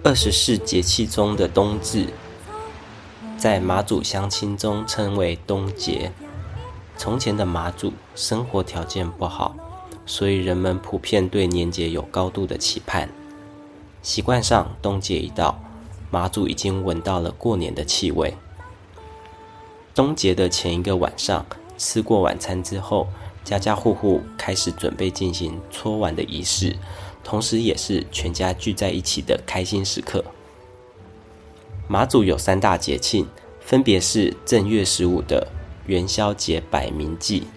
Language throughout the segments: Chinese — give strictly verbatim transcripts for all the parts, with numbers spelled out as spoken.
二十四节气中的冬至，在马祖乡亲中称为冬节。从前的马祖生活条件不好，所以人们普遍对年节有高度的期盼。习惯上，冬节一到，马祖已经闻到了过年的气味。冬节的前一个晚上，吃过晚餐之后，家家户户开始准备进行搓碗的仪式，同时也是全家聚在一起的开心时刻。马祖有三大节庆，分别是正月十五的元宵节摆冥祭，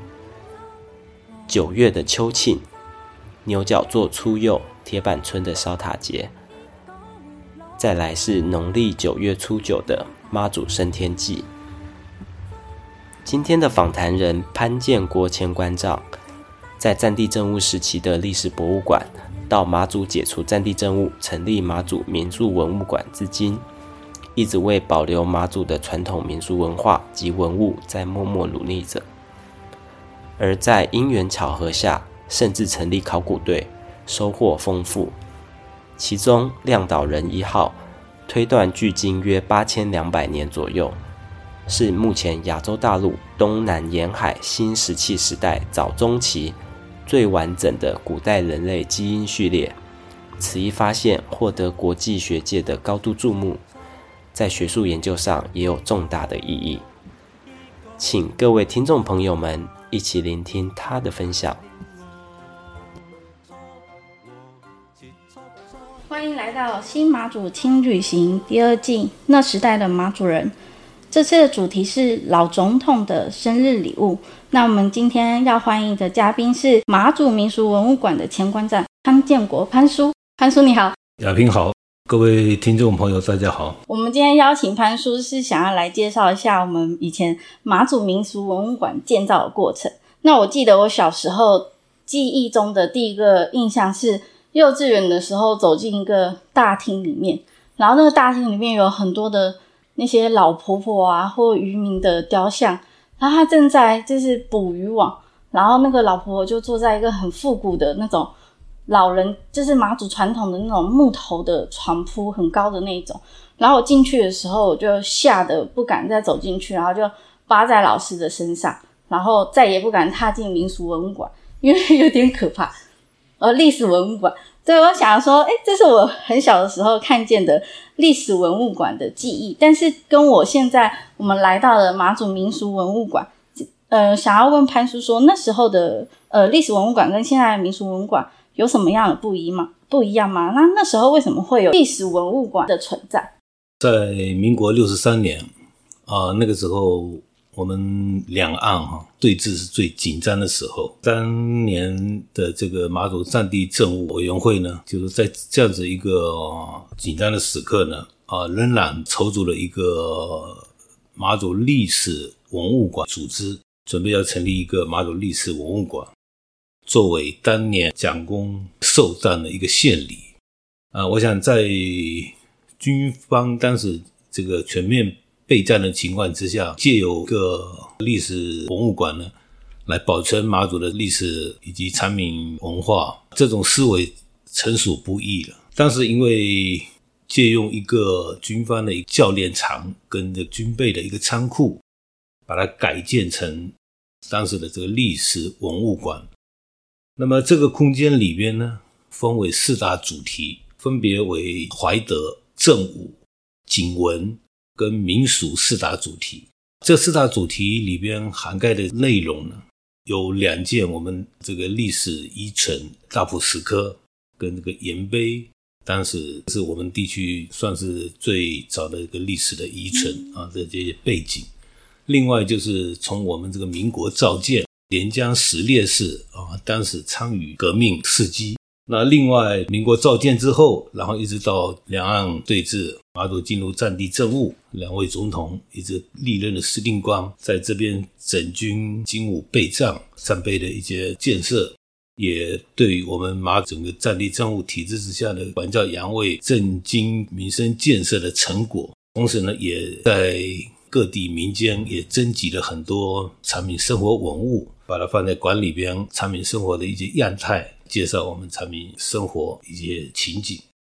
九月的秋庆，牛角座初六铁板村的烧塔节，再来是农历九月初九的妈祖升天祭。今天的访谈人潘建国前馆长，在战地政务时期的历史博物馆，到马祖解除战地政务，成立马祖民俗文物馆至今，一直为保留马祖的传统民俗文化及文物在默默努力着。而在因缘巧合下，甚至成立考古队，收获丰富。其中亮岛人一号推断距今约八千两百年左右，是目前亚洲大陆东南沿海新石器时代早中期最完整的古代人类基因序列。此一发现获得国际学界的高度注目，在学术研究上也有重大的意义。请各位听众朋友们一起聆听他的分享。 欢迎来到新马祖轻旅行第二季，那时代的马祖人。这次的主题是老总统的生日礼物。那我们今天要欢迎的嘉宾是马祖民俗文物馆的前馆长潘建国潘叔。潘叔你好。 亚平好，各位听众朋友大家好。 我们今天邀请潘叔是想要来介绍一下我们以前马祖民俗文物馆建造的过程。那我记得我小时候记忆中的第一个印象是幼稚园的时候走进一个大厅里面，然后那个大厅里面有很多的那些老婆婆啊或渔民的雕像，然后他正在就是捕鱼网，然后那个老婆婆就坐在一个很复古的那种老人，就是马祖传统的那种木头的床铺，很高的那一种。然后我进去的时候我就吓得不敢再走进去，然后就扒在老师的身上，然后再也不敢踏进民俗文物馆，因为有点可怕。呃，历史文物馆，对，我想说，诶，这是我很小的时候看见的历史文物馆的记忆，但是跟我现在我们来到了马祖民俗文物馆，呃，想要问潘叔说，那时候的呃历史文物馆跟现在的民俗文物馆有什么样的不一吗？不一样吗？那那时候为什么会有历史文物馆的存在？ 在民国六十三年啊、呃，那个时候我们两岸哈、啊、对峙是最紧张的时候。当年的这个马祖战地政务委员会呢，就是在这样子一个、呃、紧张的时刻呢，啊、呃，仍然筹组了一个马祖历史文物馆组织，准备要成立一个马祖历史文物馆，作为当年蒋公受战的一个献礼。啊、呃，我想在军方当时这个全面备战的情况之下，借由一个历史文物馆呢，来保存马祖的历史以及产民文化，这种思维成熟不易了。当时因为借用一个军方的一个教练场跟这军备的一个仓库，把它改建成当时的这个历史文物馆。那么这个空间里边呢，分为四大主题，分别为怀德、政武、景文跟民俗四大主题。这四大主题里边涵盖的内容呢，有两件我们这个历史遗存，大埔石刻跟这个盐碑，当时是我们地区算是最早的一个历史的遗存啊的这些背景。另外就是从我们这个民国造舰连江十烈士啊，当时参与革命事迹。那另外民国造舰之后，然后一直到两岸对峙，马祖进入战地政务，两位总统一直历任的司令官在这边整军精武备战，战备的一些建设，也对于我们马整个战地政务体制之下的管教养卫、政经民生建设的成果，同时呢也在各地民间也征集了很多产品生活文物，把它放在馆里边，产品生活的一些样态，介绍我们产品生活一些情景。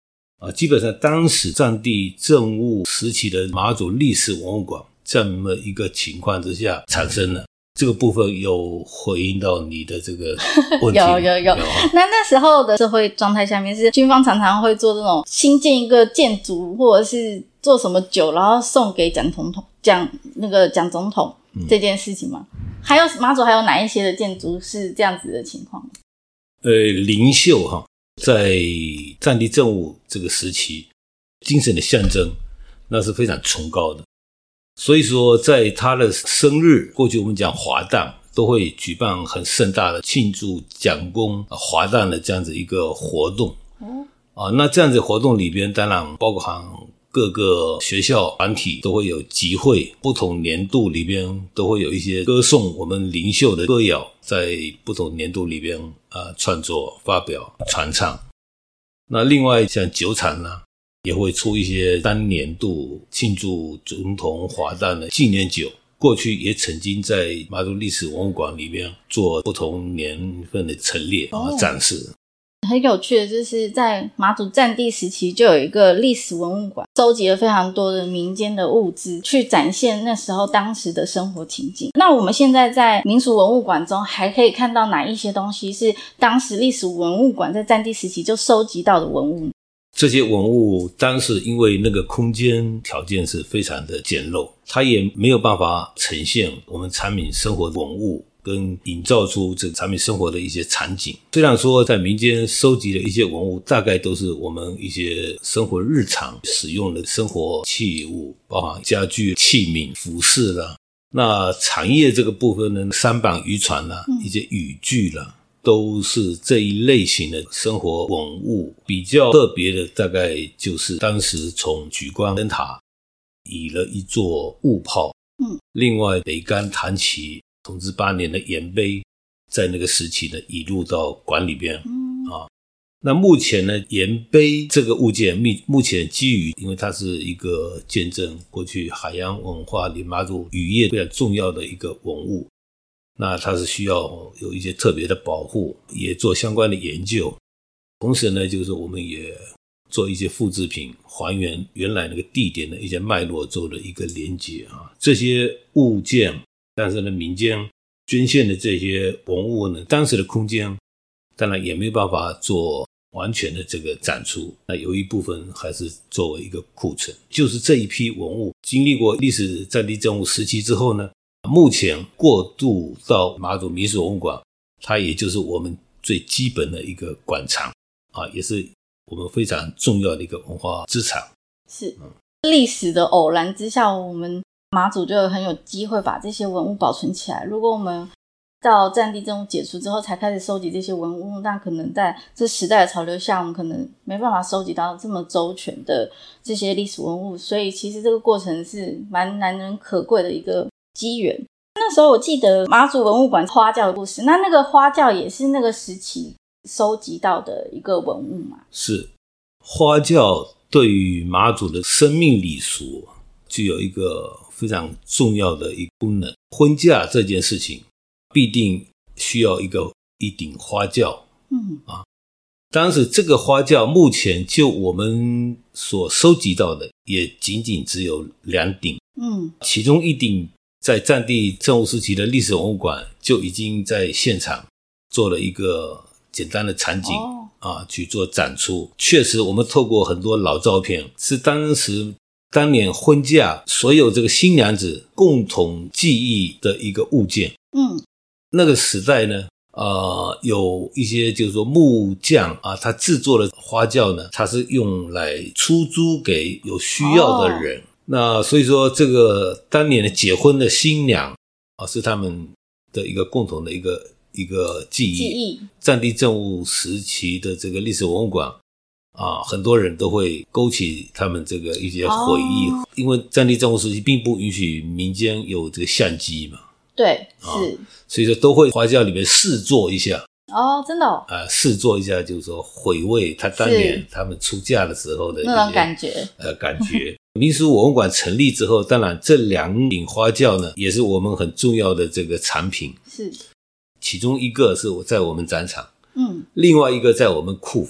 啊，基本上当时战地政务时期的马祖历史文物馆这么一个情况之下产生了。这个部分有回应到你的这个问题有有有。那那时候的社会状态下面是军方常常会做这种新建一个建筑，或者是做什么酒然后送给蒋总统蒋那个蒋总统这件事情吗？嗯、还有马祖还有哪一些的建筑是这样子的情况？ 呃，灵秀哈，在战地政务这个时期，精神的象征那是非常崇高的。所以说在他的生日，过去我们讲华诞都会举办很盛大的庆祝蒋公华诞的这样子一个活动、嗯、啊，那这样子活动里边当然包含各个学校团体都会有集会，不同年度里边都会有一些歌颂我们灵秀的歌谣，在不同年度里边啊创作发表传唱。那另外像酒厂啦，也会出一些单年度庆祝总统华诞的纪念酒，过去也曾经在马祖历史文物馆里面做不同年份的陈列、哦、展示。 很有趣的就是在马祖战地时期就有一个历史文物馆，收集了非常多的民间的物资去展现那时候当时的生活情景。那我们现在在民俗文物馆中还可以看到哪一些东西是当时历史文物馆在战地时期就收集到的文物？ 这些文物当时因为那个空间条件是非常的简陋，它也没有办法呈现我们产品生活的文物跟营造出这个产品生活的一些场景。虽然说在民间收集的一些文物大概都是我们一些生活日常使用的生活器物，包含家具器皿服饰啦，那产业这个部分呢，舢板渔船啦、一些渔具啦，都是这一类型的生活文物。比较特别的大概就是当时从莒光灯塔移了一座雾炮，嗯，另外北干谭旗同治八年的盐碑在那个时期呢移入到馆里边、嗯、啊。那目前呢盐碑这个物件目前基于因为它是一个见证过去海洋文化里马祖渔业非常重要的一个文物，那它是需要有一些特别的保护，也做相关的研究。同时呢就是我们也做一些复制品，还原原来那个地点的一些脉络做的一个连结啊。这些物件但是呢民间捐献的这些文物呢，当时的空间当然也没有办法做完全的这个展出，那有一部分还是作为一个库存。就是这一批文物经历过历史战地政务时期之后呢，目前过渡到马祖民俗文物馆，它也就是我们最基本的一个馆藏啊，也是我们非常重要的一个文化资产。 是、嗯、历史的偶然之下，我们马祖就很有机会把这些文物保存起来。如果我们到战地政务解除之后才开始收集这些文物，那可能在这时代的潮流下，我们可能没办法收集到这么周全的这些历史文物，所以其实这个过程是蛮难能可贵的一个机缘。那时候我记得马祖文物馆花轿的故事，那那个花轿也是那个时期收集到的一个文物嘛？是， 花轿对于马祖的生命礼俗具有一个非常重要的一个功能。婚嫁这件事情必定需要一个一顶花轿，嗯啊，当时这个花轿目前就我们所收集到的也仅仅只有两顶，嗯，其中一顶在战地政务时期的历史文物馆就已经在现场做了一个简单的场景、哦、啊去做展出。确实我们透过很多老照片，是当时当年婚嫁所有这个新娘子共同记忆的一个物件。嗯，那个时代呢呃，有一些就是说木匠啊，他制作的花轿呢，它是用来出租给有需要的人、哦、那所以说这个当年的结婚的新娘啊，是他们的一个共同的一个一个记忆。记忆战地政务时期的这个历史文物馆啊，很多人都会勾起他们这个一些回忆、哦、因为战地政务时期并不允许民间有这个相机嘛。 对，是、 啊、所以说都会花轿里面试做一下。 哦，真的哦。 呃，试做一下就是说回味他当年他们出嫁的时候的那种感觉。 呃，感觉。民俗文物馆成立之后，当然这两顶花轿呢也是我们很重要的这个产品。是。其中一个是在我们展场，嗯，另外一个在我们库房。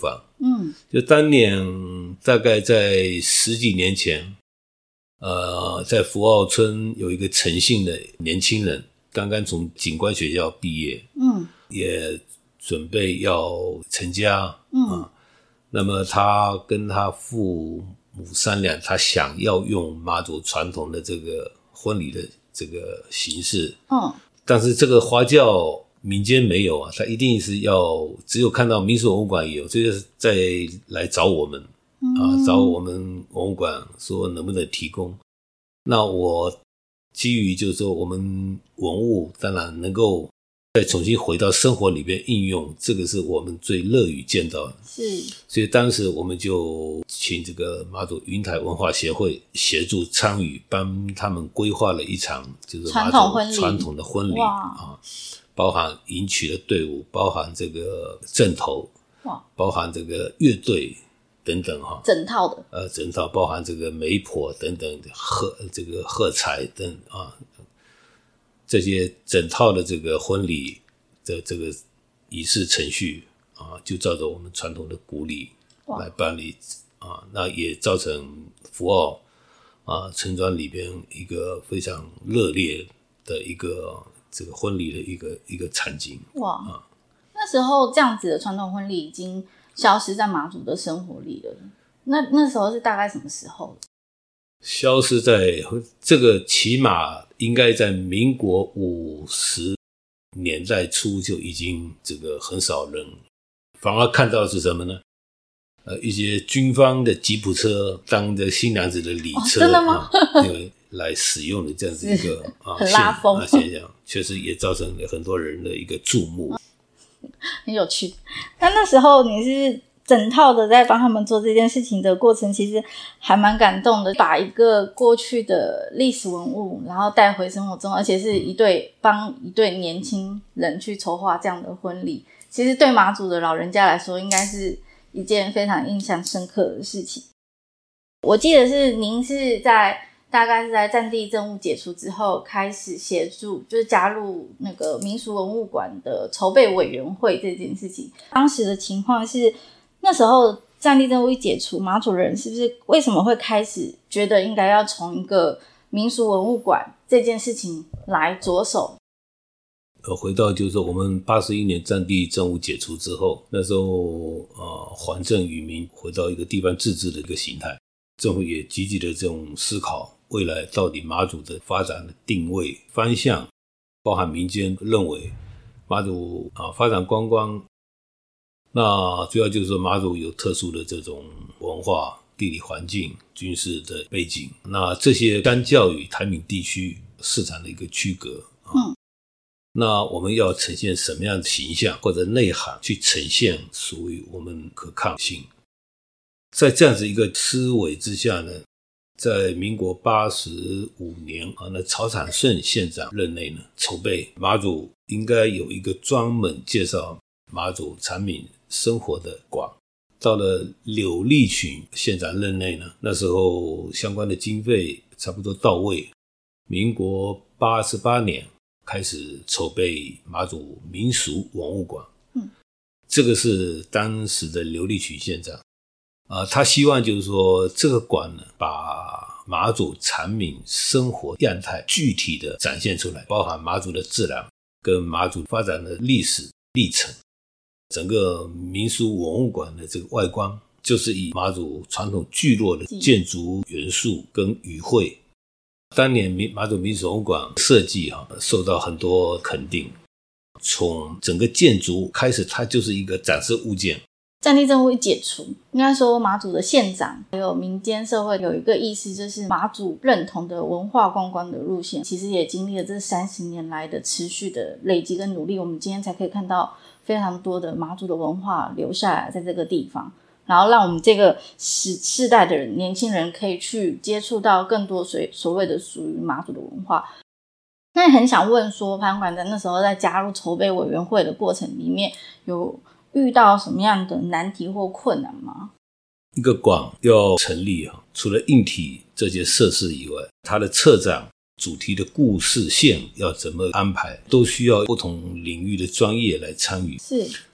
嗯， 就当年大概在十几年前，呃，在福澳村有一个陈姓的年轻人，刚刚从警官学校毕业， 嗯， 也准备要成家， 嗯、 啊，那么他跟他父母商量，他想要用马祖传统的这个婚礼的这个形式， 嗯， 但是这个花轿民间没有啊，他一定是要只有看到民俗文物馆有，这就是再来找我们、嗯、啊，找我们文物馆说能不能提供。那我基于就是说我们文物当然能够再重新回到生活里边应用，这个是我们最乐于见到的。 是， 所以当时我们就请这个马祖云台文化协会协助参与，帮他们规划了一场就是马祖传统的婚礼啊，包含迎娶的队伍，包含这个阵头，哇，包含这个乐队等等哈， 整套的， 呃，整套包含这个媒婆等等贺这个贺彩等啊。这些整套的这个婚礼的这个仪式程序啊，就照着我们传统的古礼来办理啊，那也造成福澳啊村庄里边一个非常热烈的一个这个婚礼的一个一个场景。 哇、啊，那时候这样子的传统婚礼已经消失在马祖的生活里了。那那时候是大概什么时候？ 消失在这个起码应该在民国五十年代初就已经这个很少人，反而看到的是什么呢？呃，一些军方的吉普车当着新娘子的礼车、 哦、真的吗？ 啊、来使用的这样子一个啊很拉风、 啊、现象，确实也造成了很多人的一个注目， 很有趣。那那时候你是整套的在帮他们做这件事情的过程，其实还蛮感动的，把一个过去的历史文物然后带回生活中，而且是一对帮一对年轻人去筹划这样的婚礼，其实对马祖的老人家来说应该是一件非常印象深刻的事情。我记得是您是在大概是在战地政务解除之后开始协助，就是加入那个民俗文物馆的筹备委员会这件事情。当时的情况是那时候战地政务一解除，马祖人是不是为什么会开始觉得应该要从一个民俗文物馆这件事情来着手？ 呃，回到就是说我们八十一年战地政务解除之后，那时候呃还政于民，回到一个地方自治的一个形态，政府也积极的这种思考未来到底马祖的发展的定位方向，包含民间认为马祖啊发展观光，那主要就是说马祖有特殊的这种文化、地理环境、军事的背景，那这些相较于台闽地区市场的一个区隔，嗯，那我们要呈现什么样的形象或者内涵去呈现属于我们可抗性。在这样子一个思维之下呢，在民国八十五年啊，那曹产顺县长任内呢，筹备马祖应该有一个专门介绍马祖产闽生活的馆。到了柳立群县长任内呢，那时候相关的经费差不多到位，民国八十八年开始筹备马祖民俗文物馆。嗯，这个是当时的柳立群县长啊，他希望就是说这个馆呢，把马祖产闽生活样态具体的展现出来，包含马祖的自然跟马祖发展的历史历程。整个民俗文物馆的这个外观就是以马祖传统聚落的建筑元素跟语汇。当年马祖民俗文物馆设计啊，受到很多肯定，从整个建筑开始它就是一个展示物件。 战地政务一解除，应该说马祖的县长还有民间社会有一个意识，就是马祖认同的文化观光的路线，其实也经历了这三十年来的持续的累积跟努力，我们今天才可以看到非常多的马祖的文化留下来在这个地方，然后让我们这个世世代的人年轻人可以去接触到更多所谓的属于马祖的文化。那很想问说，潘馆长那时候在加入筹备委员会的过程里面，有遇到什么样的难题或困难吗？ 一个馆要成立，除了硬体这些设施以外，它的策展主题的故事线要怎么安排，都需要不同领域的专业来参与。 是，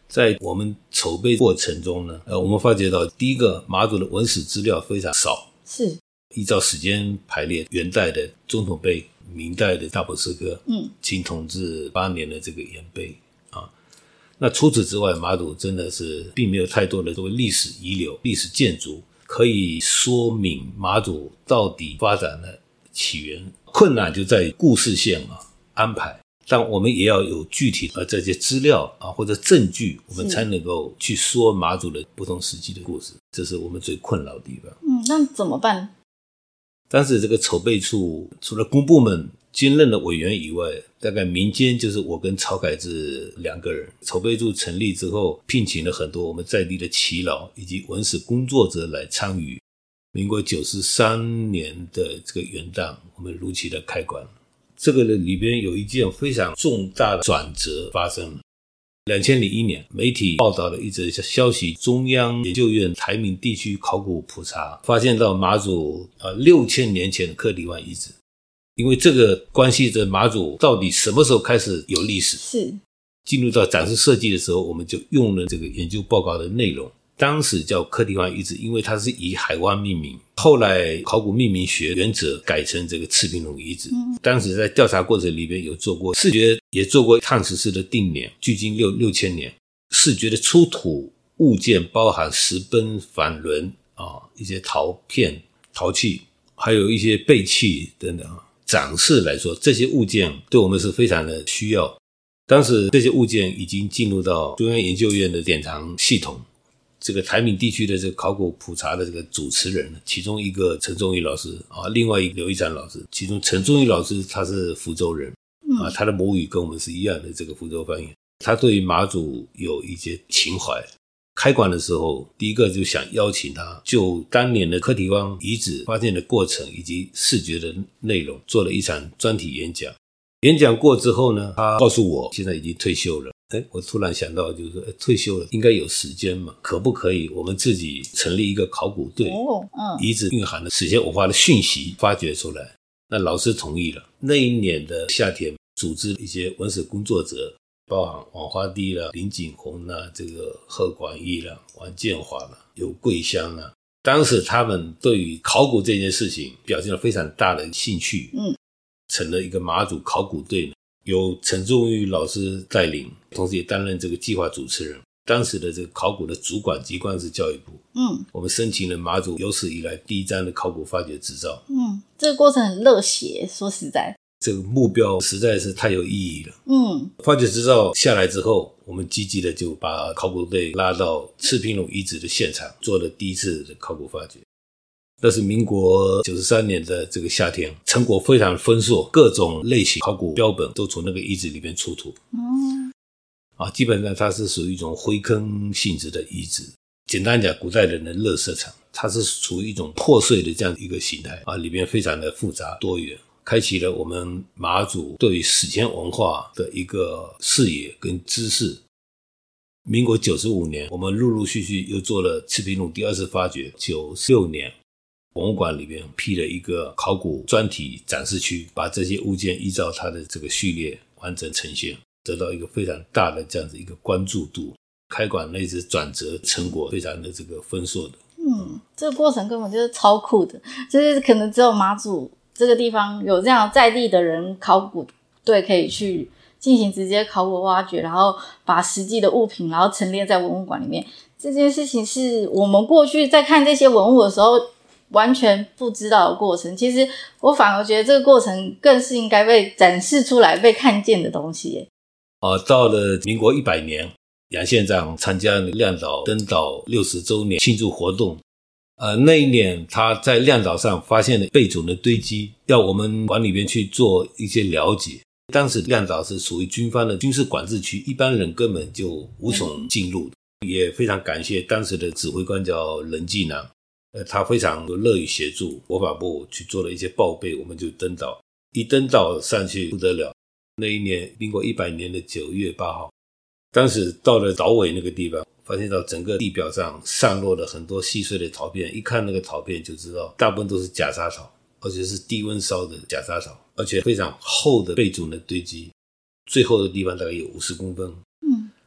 在我们筹备过程中呢，呃，我们发觉到第一个马祖的文史资料非常少， 是依照时间排列，元代的总统碑，明代的大普斯科，嗯，清同治八年的这个盐碑啊。那除此之外，马祖真的是并没有太多的作为历史遗留、历史建筑可以说明马祖到底发展的起源。困难就在于故事线啊安排，但我们也要有具体的这些资料啊或者证据，我们才能够去说马祖的不同时期的故事，这是我们最困扰的地方。 嗯，那怎么办？ 当时这个筹备处除了公部门兼任的委员以外，大概民间就是我跟曹凯志两个人。筹备处成立之后，聘请了很多我们在地的耆老以及文史工作者来参与。民国九十三年的这个元旦，我们如期的开馆。这个里边有一件非常重大的转折发生了。二零零一年，媒体报道了一则消息，中央研究院台闽地区考古普查发现到马祖呃六千年前的克里湾遗址。因为这个关系着马祖到底什么时候开始有历史， 是进入到展示设计的时候，我们就用了这个研究报告的内容。当时叫克里湾遗址，因为它是以海湾命名，后来考古命名学原则改成这个赤平垄遗址。嗯、当时在调查过程里面有做过视觉，也做过碳十四的定年，距今六六千年。视觉的出土物件包含石崩、反轮啊，一些陶片、陶器，还有一些贝器等等啊。展示来说，这些物件对我们是非常的需要。当时这些物件已经进入到中央研究院的典藏系统。这个台闽地区的这个考古普查的这个主持人，其中一个陈忠义老师啊，另外一个刘一禅老师。其中陈忠义老师他是福州人啊，他的母语跟我们是一样的这个福州方言。他对于马祖有一些情怀。开馆的时候，第一个就想邀请他就当年的克里湾遗址发现的过程以及视觉的内容做了一场专题演讲。演讲过之后呢，他告诉我现在已经退休了。诶我突然想到就是说退休了应该有时间嘛，可不可以我们自己成立一个考古队，哦嗯、遗址蕴含的史前文化的讯息发掘出来。那老师同意了。那一年的夏天，组织一些文史工作者，包含王花弟啦、林景宏啦、这个贺广义啦、王建华啦、有桂香啦。当时他们对于考古这件事情表现了非常大的兴趣，嗯，成了一个马祖考古队，由陈仲玉老师带领，同时也担任这个计划主持人。当时的这个考古的主管机关是教育部，嗯，我们申请了马祖有史以来第一张的考古发掘执照， 嗯，这个过程很热血，说实在。 这个目标实在是太有意义了。嗯，发掘执照下来之后，我们积极的就把考古队拉到赤平垄遗址的现场，做了第一次的考古发掘。那是民国九十三年的这个夏天，成果非常丰硕，各种类型考古标本都从那个遗址里面出土。嗯，啊，基本上它是属于一种灰坑性质的遗址。简单讲，古代人的垃圾场，它是处于一种破碎的这样一个形态啊，里面非常的复杂多元。开启了我们马祖对于史前文化的一个视野跟知识。民国九十五年，我们陆陆续续又做了赤平垄第二次发掘。九十六年，文物馆里面批了一个考古专题展示区，把这些物件依照它的这个序列完整呈现，得到一个非常大的这样子一个关注度。开馆那次转折成果非常的这个丰硕的。 嗯，这个过程根本就是超酷的，就是可能只有马祖这个地方有这样在地的人考古队可以去进行直接考古挖掘，然后把实际的物品然后陈列在文物馆里面。这件事情是我们过去在看这些文物的时候完全不知道的过程，其实我反而觉得这个过程更是应该被展示出来被看见的东西耶。 呃，到了民国一百年，杨县长参加亮岛登岛六十周年庆祝活动。呃，那一年他在亮岛上发现了贝冢的堆积，要我们往里面去做一些了解。当时亮岛是属于军方的军事管制区，一般人根本就无从进入。也非常感谢当时的指挥官叫任继南，呃，他非常乐于协助国防部去做了一些报备，我们就登岛。一登岛上去不得了，那一年民国一百年的九月八号，当时到了岛尾那个地方，发现到整个地表上散落了很多细碎的陶片，一看那个陶片就知道大部分都是假沙陶，而且是低温烧的假沙陶，而且非常厚的贝冢的堆积，最厚的地方大概有五十公分。嗯，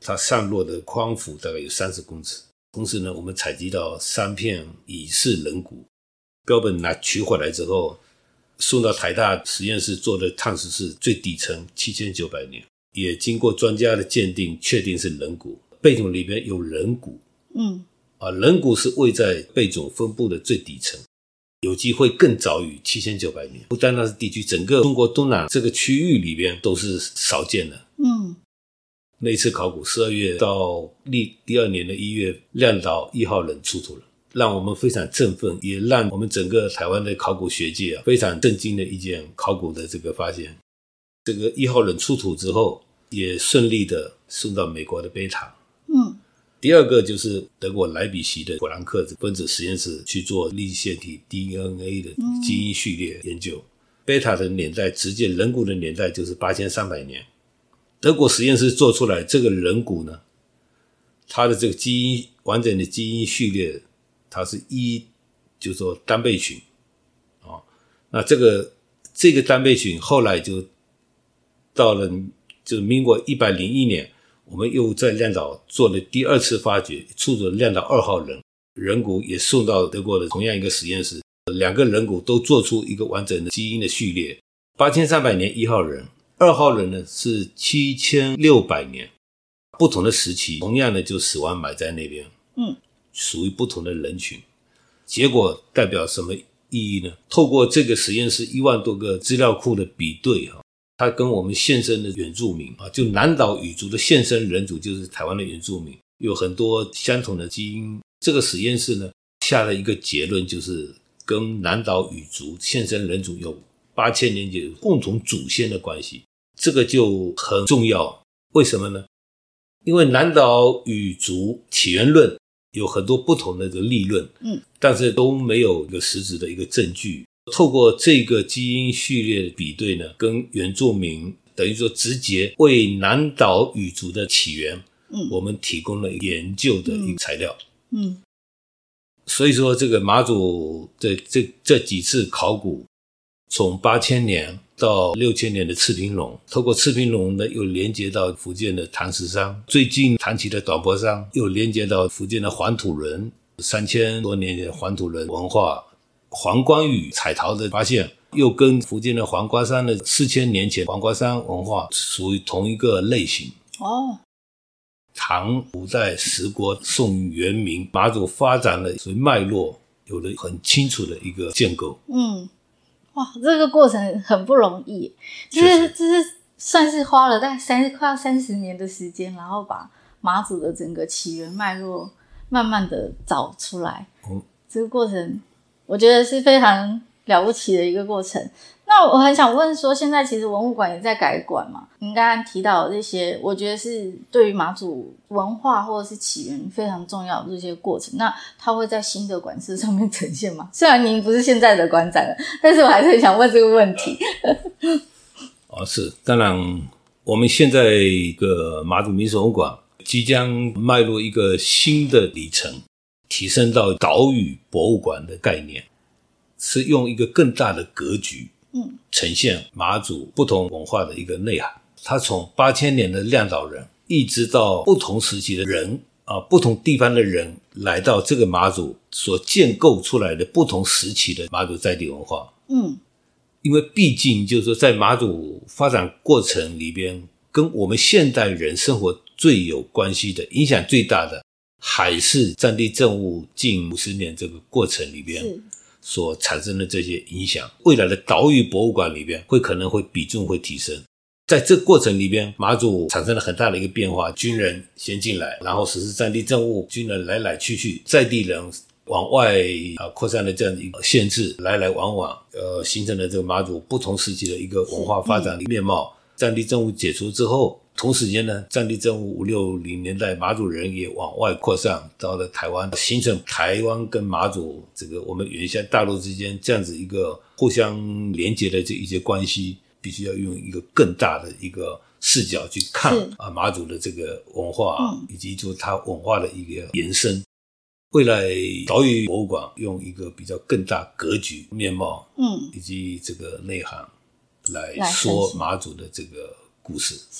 它上落的框幅大概有三十公尺。同时呢，我们采集到三片乙式人骨，标本拿取回来之后，送到台大实验室做的碳十四最底层七千九百年，也经过专家的鉴定，确定是人骨。贝种里面有人骨， 嗯， 啊，人骨是位在贝种分布的最底层，有机会更早于七千九百年。不单单是地区，整个中国东南这个区域里边都是少见的。 嗯， 那一次考古十二月到历第二年的一月，亮岛一号人出土了，让我们非常振奋，也让我们整个台湾的考古学界啊非常震惊的一件考古的这个发现。这个一号人出土之后，也顺利的送到美国的贝塔。 嗯， 第二个就是德国莱比锡的弗兰克分子实验室去做粒线体 D N A 的基因序列研究。嗯、贝塔的年代，直接人骨的年代就是八千三百年。德国实验室做出来这个人骨呢，它的这个基因完整的基因序列，它是一就是说单倍群啊、哦。那这个这个单倍群后来就到了就是民国一百零一年。我们又在亮岛做了第二次发掘，出土了亮岛二号人人骨，也送到德国的同样一个实验室，两个人骨都做出一个完整的基因的序列。八千三百年一号人，二号人呢是七千六百年，不同的时期，同样的就死亡埋在那边， 嗯， 属于不同的人群。结果代表什么意义呢？透过这个实验室一万多个资料库的比对哈。他跟我们现生的原住民啊，就南岛语族的现生人族，就是台湾的原住民，有很多相同的基因。这个实验室呢，下了一个结论，就是跟南岛语族现生人族有八千年有共同祖先的关系。这个就很重要，为什么呢？因为南岛语族起源论有很多不同的立论， 嗯， 但是都没有一个实质的一个证据。透过这个基因序列的比对呢，跟原住民等于说直接为南岛语族的起源， 嗯， 我们提供了研究的一个材料。 嗯， 所以说这个马祖的这这几次考古，从八千年到六千年的赤平龙，透过赤平龙呢，又连接到福建的唐石山，最近谈起的短坡山，又连接到福建的黄土人，三千多年前的黄土人文化。黄光宇彩陶的发现，又跟福建的黄瓜山的四千年前黄瓜山文化属于同一个类型。 哦， 唐五代十国宋元明马祖发展的属于脉络，有了很清楚的一个建构。 嗯，哇，这个过程很不容易，就是这是算是花了大概三快要三十年的时间，然后把马祖的整个起源脉络慢慢的找出来。 嗯， 这个过程。我觉得是非常了不起的一个过程。那我很想问说，现在其实文物馆也在改馆嘛？您刚刚提到的这些，我觉得是对于马祖文化或者是起源非常重要的这些过程。那它会在新的馆舍上面呈现吗？虽然您不是现在的馆长了，但是我还是很想问这个问题。 哦，是，当然，我们现在一个马祖民俗文物馆即将迈入一个新的里程。提升到岛屿博物馆的概念，是用一个更大的格局， 嗯， 呈现马祖不同文化的一个内涵。它从八千年的亮岛人，一直到不同时期的人啊，不同地方的人来到这个马祖所建构出来的不同时期的马祖在地文化， 嗯， 因为毕竟就是说，在马祖发展过程里边，跟我们现代人生活最有关系的、影响最大的。还是战地政务近五十年这个过程里边所产生的这些影响，未来的岛屿博物馆里边会可能会比重会提升。在这过程里边，马祖产生了很大的一个变化，军人先进来，然后实施战地政务，军人来来去去，在地人往外啊扩散的这样的一个限制，来来往往，呃，形成了这个马祖不同时期的一个文化发展的面貌。战地政务解除之后，同时间呢，战地政务五六零年代，马祖人也往外扩散到了台湾，形成台湾跟马祖这个我们原先大陆之间这样子一个互相连结的这一些关系，必须要用一个更大的一个视角去看啊马祖的这个文化、嗯、以及就它文化的一个延伸。未来岛屿博物馆用一个比较更大格局面貌，嗯，以及这个内涵来说马祖的这个故事。 是，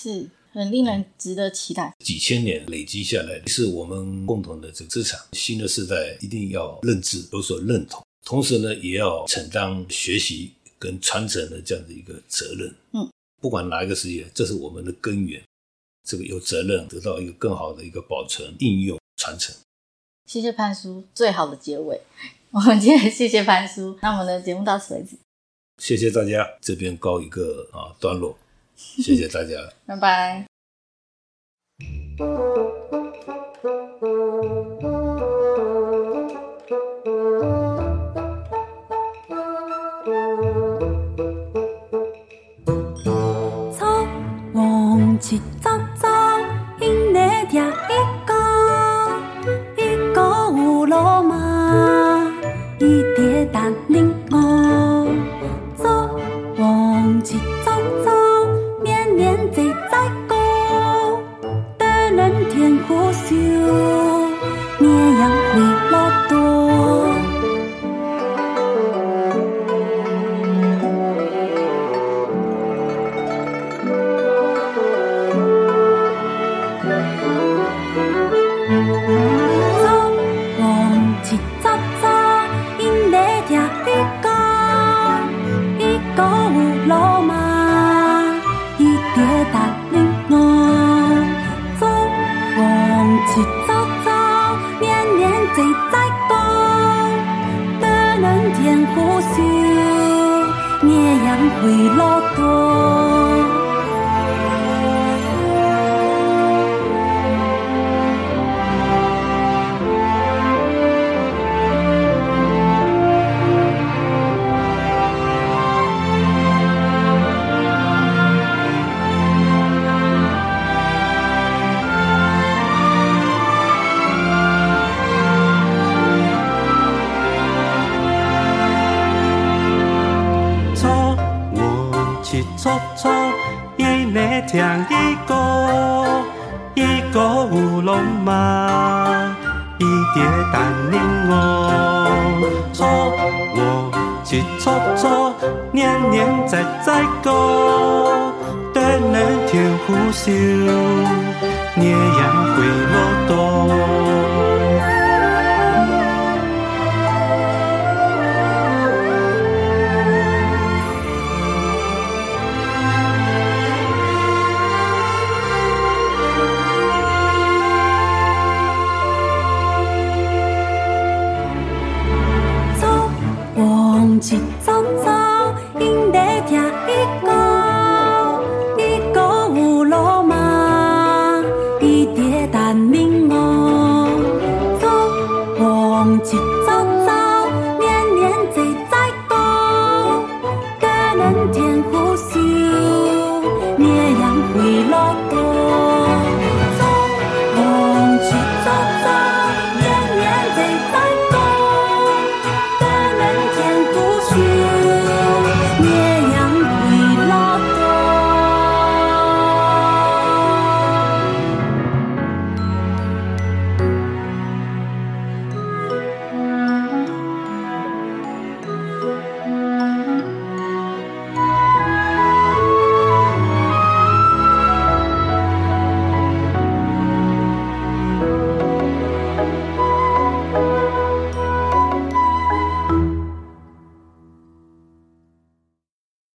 很令人值得期待。 几千年累积下来，是我们共同的这个资产。新的世代一定要认知，有所认同，同时呢，也要承担学习跟传承的这样的一个责任。 嗯， 不管哪一个事业，这是我们的根源。这个有责任得到一个更好的一个保存、应用、传承。 谢谢潘叔，最好的结尾。我们今天谢谢潘叔，那我们的节目到此为止。 谢谢大家，这边告一个啊段落，谢谢大家， 拜拜。 草往七走走，因咧听一个一个有路嘛，伊在等恁我。走往七走走，年年在在过，得人天苦修，绵羊会老多。去走走，年年在在过，得人天苦修，绵羊会老多。 错错，伊咧听伊歌，伊歌有浪漫，伊在等恁我。错我去错错，年年在在过，等人天苦修，绵羊会老多。去走走，因咧听伊歌，伊歌有路嘛，伊在等恁我。走往去走走，年年在在过，得人天苦修，绵羊会老。